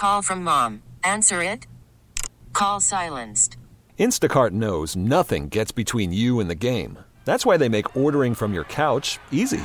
call from mom. Answer it. Call silenced. Instacart knows nothing gets between you and the game. That's why they make ordering from your couch easy.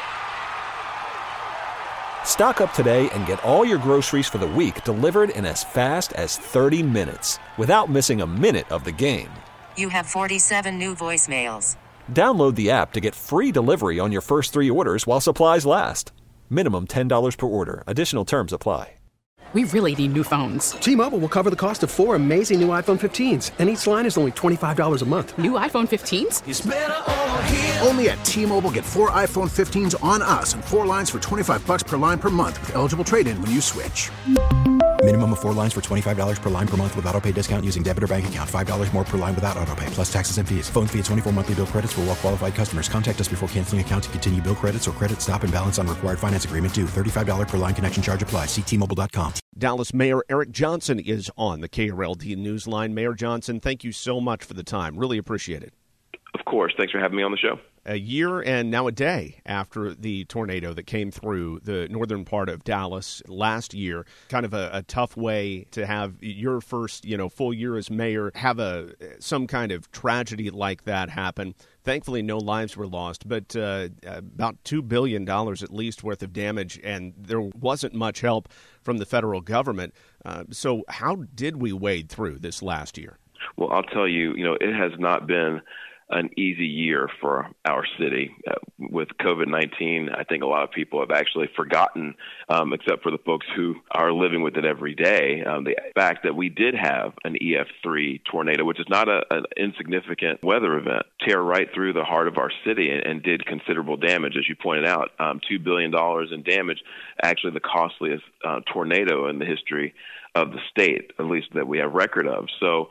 Stock up today and get all your groceries for the week delivered in as fast as 30 minutes without missing a minute of the game. You have 47 new voicemails. Download the app to get free delivery on your first 3 orders while supplies last. Minimum $10 per order. Additional terms apply. We really need new phones. T-Mobile will cover the cost of 4 amazing new iPhone 15s, and each line is only $25 a month. New iPhone 15s? It's better over here. Only at T-Mobile, get 4 iPhone 15s on us and 4 lines for $25 per line per month with eligible trade-in when you switch. Minimum of 4 lines for $25 per line per month with autopay discount using debit or bank account. $5 more per line without autopay, plus taxes and fees. Phone fee at 24 monthly bill credits for well-qualified customers. Contact us before canceling account to continue bill credits or credit stop and balance on required finance agreement due. $35 per line connection charge applies. See T-Mobile.com. Dallas Mayor Eric Johnson is on the KRLD Newsline. Mayor Johnson, thank you so much for the time. Really appreciate it. Of course. Thanks for having me on the show. A year and now a day after the tornado that came through the northern part of Dallas last year, kind of a tough way to have your first, full year as mayor, have some kind of tragedy like that happen. Thankfully, no lives were lost, but about $2 billion at least worth of damage, and there wasn't much help from the federal government. So how did we wade through this last year? Well, I'll tell you, it has not been an easy year for our city. With COVID-19, I think a lot of people have actually forgotten, except for the folks who are living with it every day, the fact that we did have an EF3 tornado, which is not an insignificant weather event, tear right through the heart of our city and did considerable damage. As you pointed out, $2 billion in damage, actually the costliest tornado in the history of the state, at least that we have record of. So,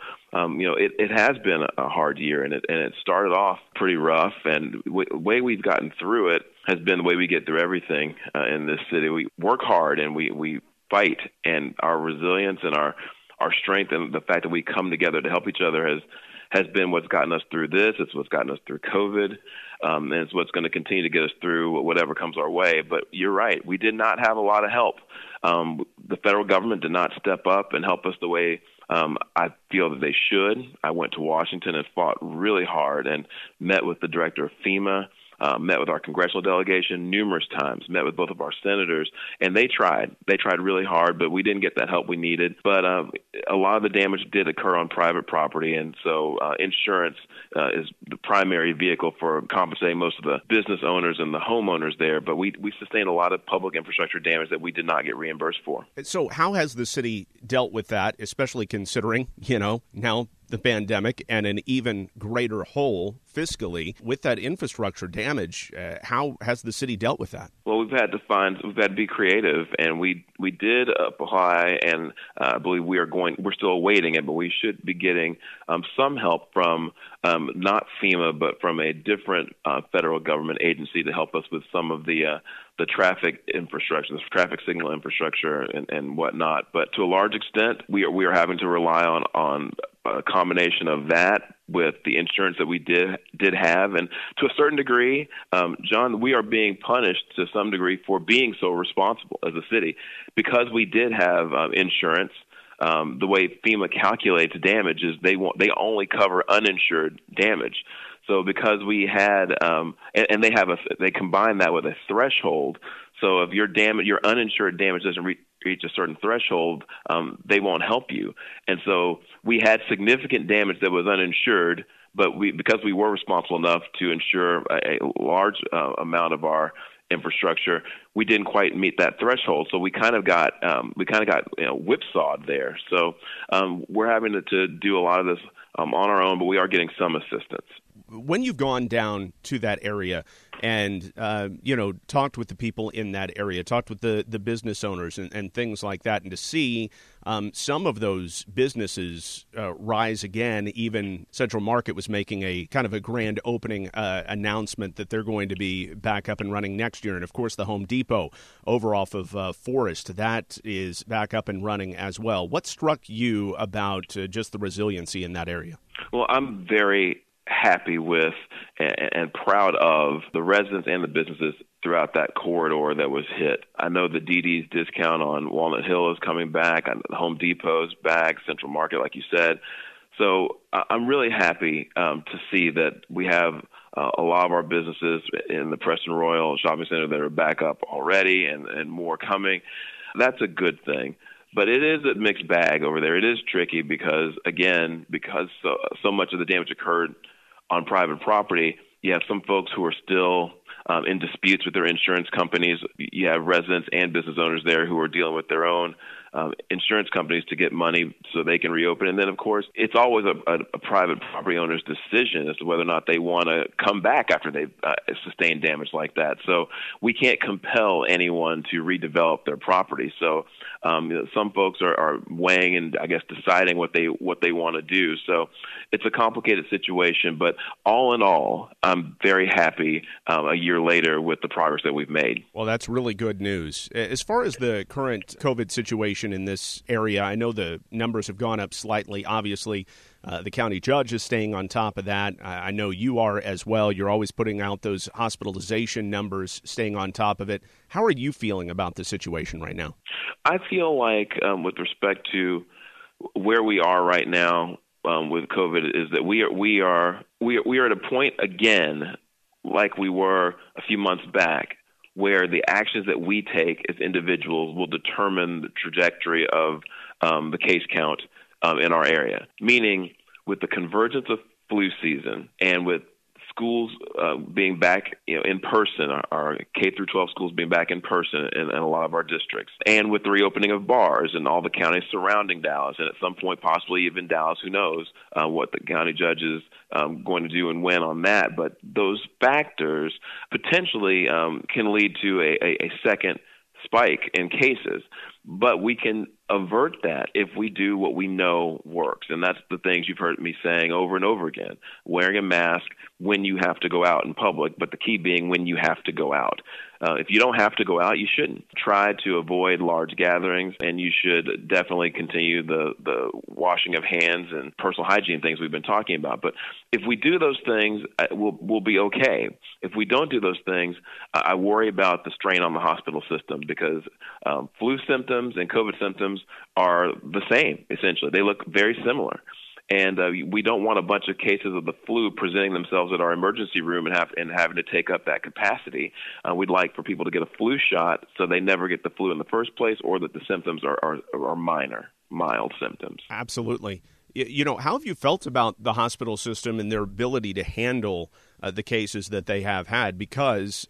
it has been a hard year, and it started off pretty rough. And the way we've gotten through it has been the way we get through everything in this city. We work hard and we fight, and our resilience and our strength and the fact that we come together to help each other has been what's gotten us through this. It's what's gotten us through COVID, and it's what's going to continue to get us through whatever comes our way. But you're right. We did not have a lot of help. The federal government did not step up and help us the way I feel that they should. I went to Washington and fought really hard and met with the director of FEMA, met with our congressional delegation numerous times, met with both of our senators, and they tried really hard, but we didn't get that help we needed. But a lot of the damage did occur on private property, and so insurance is the primary vehicle for compensating most of the business owners and the homeowners there. But we sustained a lot of public infrastructure damage that we did not get reimbursed for. So how has the city dealt with that, especially considering, now the pandemic and an even greater hole fiscally with that infrastructure damage? How has the city dealt with that? Well, we've had to be creative, and we did apply, and I believe we're still awaiting it, but we should be getting some help from not FEMA, but from a different federal government agency to help us with some of the traffic infrastructure, the traffic signal infrastructure and whatnot. But to a large extent, we are having to rely on a combination of that with the insurance that we did have. And to a certain degree, John, we are being punished to some degree for being so responsible as a city because we did have insurance. The way FEMA calculates damage is they only cover uninsured damage. So because we had, and they combine that with a threshold. So if your uninsured damage doesn't reach a certain threshold, they won't help you. And so we had significant damage that was uninsured, but because we were responsible enough to insure a large amount of our infrastructure, we didn't quite meet that threshold. So we kind of got whipsawed there. So we're having to do a lot of this on our own, but we are getting some assistance. When you've gone down to that area and, talked with the people in that area, talked with the business owners and things like that, and to see some of those businesses rise again, even Central Market was making a kind of a grand opening announcement that they're going to be back up and running next year. And, of course, the Home Depot over off of Forest, that is back up and running as well. What struck you about just the resiliency in that area? Well, I'm very happy with and proud of the residents and the businesses throughout that corridor that was hit. I know the DD's discount on Walnut Hill is coming back. Home Depot's back, Central Market, like you said. So I'm really happy to see that we have a lot of our businesses in the Preston Royal Shopping Center that are back up already and more coming. That's a good thing. But it is a mixed bag over there. It is tricky because so much of the damage occurred on private property, you have some folks who are still in disputes with their insurance companies. You have residents and business owners there who are dealing with their own insurance companies to get money so they can reopen. And then, of course, it's always a private property owner's decision as to whether or not they want to come back after they've sustained damage like that. So we can't compel anyone to redevelop their property. So some folks are weighing and, I guess, deciding what they want to do. So it's a complicated situation. But all in all, I'm very happy a year later with the progress that we've made. Well, that's really good news. As far as the current COVID situation in this area, I know the numbers have gone up slightly. Obviously, the county judge is staying on top of that. I know you are as well. You're always putting out those hospitalization numbers, staying on top of it. How are you feeling about the situation right now? I feel like with respect to where we are right now with COVID is that we are at a point again like we were a few months back, where the actions that we take as individuals will determine the trajectory of the case count in our area. Meaning, with the convergence of flu season and with schools being back in person, our K through 12 schools being back in person in a lot of our districts, and with the reopening of bars in all the counties surrounding Dallas, and at some point possibly even Dallas, who knows what the county judge is going to do and when on that. But those factors potentially can lead to a second spike in cases. But we can avert that if we do what we know works. And that's the things you've heard me saying over and over again. Wearing a mask when you have to go out in public, but the key being when you have to go out. If you don't have to go out, you shouldn't. Try to avoid large gatherings, and you should definitely continue the washing of hands and personal hygiene things we've been talking about. But if we do those things, we'll be okay. If we don't do those things, I worry about the strain on the hospital system because flu symptoms and COVID symptoms are the same, essentially. They look very similar. And we don't want a bunch of cases of the flu presenting themselves at our emergency room and having to take up that capacity. We'd like for people to get a flu shot so they never get the flu in the first place, or that the symptoms are minor, mild symptoms. Absolutely. How have you felt about the hospital system and their ability to handle the cases that they have had? Because,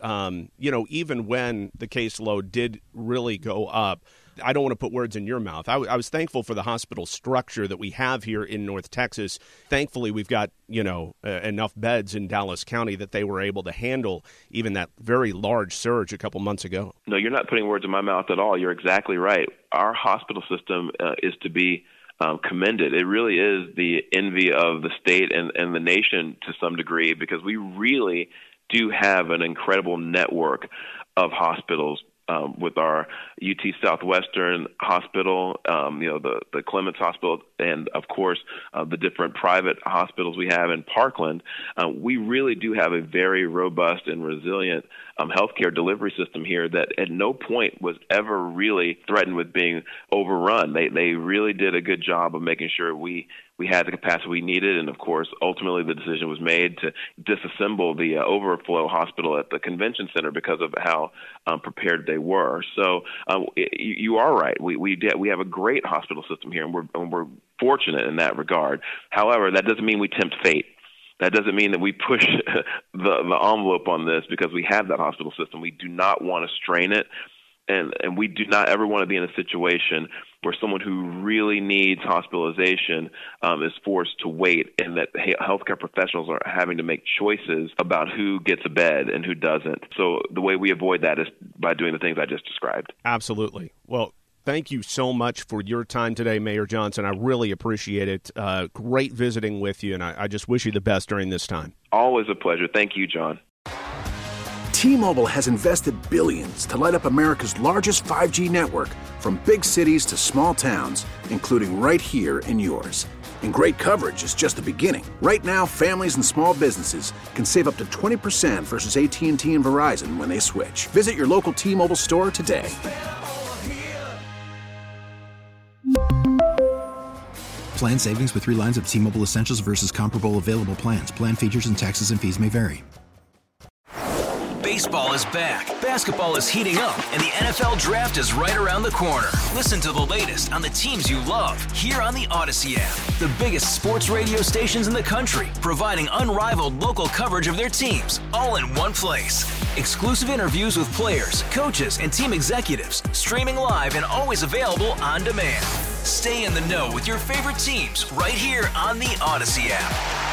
even when the caseload did really go up, I don't want to put words in your mouth. I was thankful for the hospital structure that we have here in North Texas. Thankfully, we've got, enough beds in Dallas County that they were able to handle even that very large surge a couple months ago. No, you're not putting words in my mouth at all. You're exactly right. Our hospital system is to be commended. It really is the envy of the state and the nation to some degree, because we really do have an incredible network of hospitals. With our UT Southwestern Hospital, the Clements Hospital, and of course the different private hospitals we have in Parkland, we really do have a very robust and resilient healthcare delivery system here that at no point was ever really threatened with being overrun. They really did a good job of making sure we had the capacity we needed, and of course, ultimately the decision was made to disassemble the overflow hospital at the convention center because of how prepared they were. So you are right. We have a great hospital system here, and we're fortunate in that regard. However, that doesn't mean we tempt fate. That doesn't mean that we push the envelope on this because we have that hospital system. We do not want to strain it. And we do not ever want to be in a situation where someone who really needs hospitalization is forced to wait, and that healthcare professionals are having to make choices about who gets a bed and who doesn't. So the way we avoid that is by doing the things I just described. Absolutely. Well, thank you so much for your time today, Mayor Johnson. I really appreciate it. Great visiting with you, and I just wish you the best during this time. Always a pleasure. Thank you, John. T-Mobile has invested billions to light up America's largest 5G network, from big cities to small towns, including right here in yours. And great coverage is just the beginning. Right now, families and small businesses can save up to 20% versus AT&T and Verizon when they switch. Visit your local T-Mobile store today. Plan savings with 3 lines of T-Mobile Essentials versus comparable available plans. Plan features and taxes and fees may vary. Baseball is back, basketball is heating up, and the NFL Draft is right around the corner. Listen to the latest on the teams you love here on the Odyssey app. The biggest sports radio stations in the country, providing unrivaled local coverage of their teams, all in one place. Exclusive interviews with players, coaches, and team executives, streaming live and always available on demand. Stay in the know with your favorite teams right here on the Odyssey app.